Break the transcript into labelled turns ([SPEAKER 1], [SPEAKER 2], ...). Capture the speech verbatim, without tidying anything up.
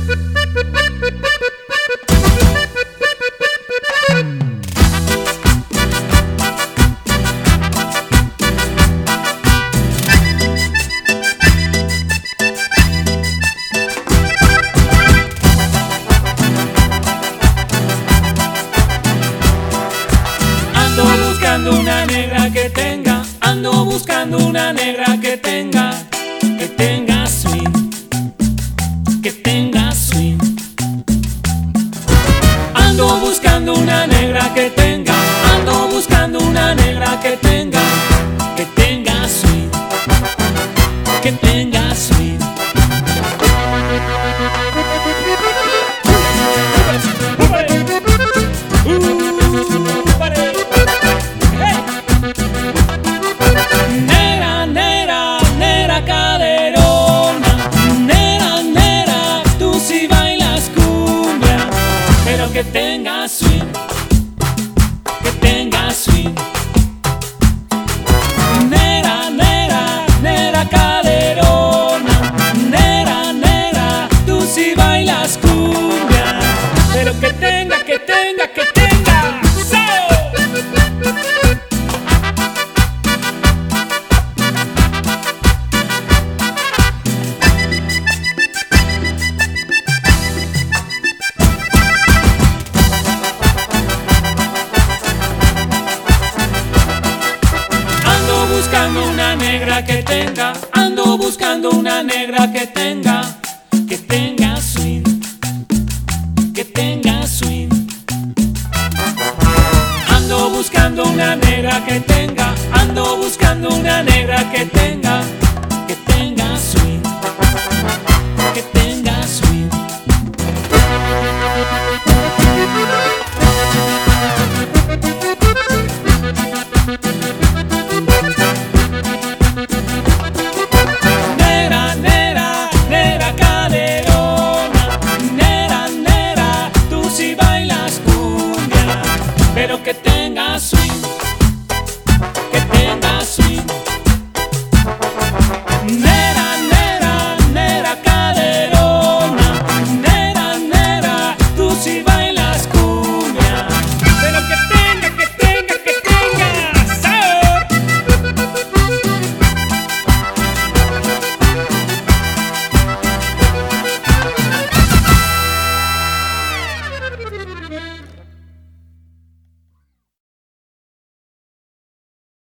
[SPEAKER 1] Una negra que tenga, ando buscando una negra que tenga, que tenga swing, que tenga swing. Ando buscando una negra que tenga, ando buscando una negra que tenga, que tenga swing, que tenga swing. Que tenga swing, que tenga swing. Nera, nera, nera caderona, nera, nera, tú sí bailas cumbia, pero que tenga, que tenga, que tenga. Buscando una negra que tenga, ando buscando una negra que tenga, que tenga swing, que tenga swing. Ando buscando una negra que tenga, ando buscando una negra que tenga.